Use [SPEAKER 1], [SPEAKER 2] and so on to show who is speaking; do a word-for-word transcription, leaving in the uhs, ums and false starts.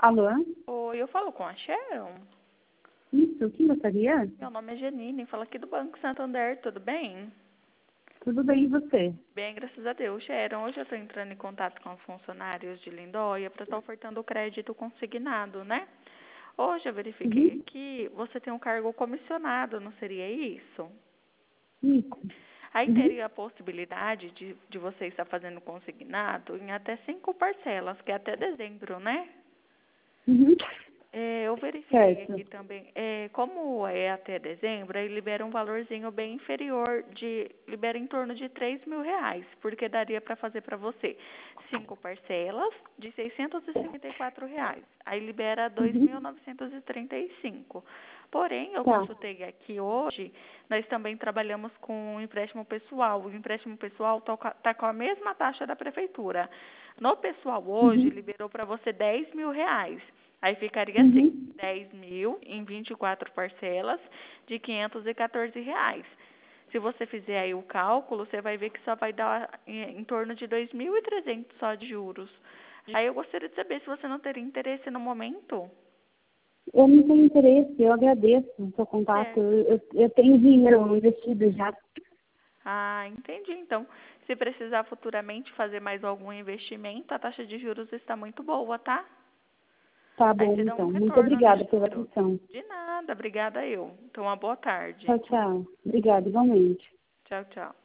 [SPEAKER 1] Alô?
[SPEAKER 2] Oi, eu falo com a Sharon.
[SPEAKER 1] Isso, quem gostaria?
[SPEAKER 2] Meu nome é Janine, falo aqui do Banco Santander, tudo bem?
[SPEAKER 1] Tudo bem, e você?
[SPEAKER 2] Bem, graças a Deus. Sharon, hoje eu estou entrando em contato com os funcionários de Lindóia para estar ofertando o crédito consignado, né? Hoje eu verifiquei
[SPEAKER 1] Uhum.
[SPEAKER 2] aqui, você tem um cargo comissionado, não seria isso?
[SPEAKER 1] Isso.
[SPEAKER 2] Aí
[SPEAKER 1] Uhum.
[SPEAKER 2] teria a possibilidade de, de você estar fazendo consignado em até cinco parcelas, que é até dezembro, né?
[SPEAKER 1] Uhum.
[SPEAKER 2] É, eu verifiquei
[SPEAKER 1] Certo.
[SPEAKER 2] aqui também, é, como é até dezembro, aí libera um valorzinho bem inferior, de libera em torno de três mil reais, porque daria para fazer para você cinco parcelas de seiscentos e cinquenta e quatro reais. Aí libera dois mil
[SPEAKER 1] Uhum.
[SPEAKER 2] novecentos e trinta e cinco. Porém, eu
[SPEAKER 1] Tá.
[SPEAKER 2] consultei aqui hoje, nós também trabalhamos com empréstimo pessoal. O empréstimo pessoal está com a mesma taxa da prefeitura. No pessoal hoje,
[SPEAKER 1] Uhum.
[SPEAKER 2] liberou para você dez mil reais. Aí ficaria assim,
[SPEAKER 1] Uhum.
[SPEAKER 2] dez mil em vinte e quatro parcelas de quinhentos e quatorze reais. Se você fizer aí o cálculo, você vai ver que só vai dar em, em torno de dois mil e trezentos só de juros. Aí eu gostaria de saber se você não teria interesse no momento.
[SPEAKER 1] Eu não tenho interesse, eu agradeço o seu contato.
[SPEAKER 2] Certo.
[SPEAKER 1] Eu, eu, eu tenho dinheiro investido já.
[SPEAKER 2] Ah, entendi. Então, se precisar futuramente fazer mais algum investimento, a taxa de juros está muito boa, tá?
[SPEAKER 1] Tá
[SPEAKER 2] Aí
[SPEAKER 1] bom,
[SPEAKER 2] você dá um
[SPEAKER 1] então. Muito
[SPEAKER 2] retorno
[SPEAKER 1] obrigada
[SPEAKER 2] nos
[SPEAKER 1] pela
[SPEAKER 2] juros.
[SPEAKER 1] atenção.
[SPEAKER 2] De nada, obrigada eu. Então, uma boa tarde.
[SPEAKER 1] Tchau, tchau. Obrigada, igualmente.
[SPEAKER 2] Tchau, tchau.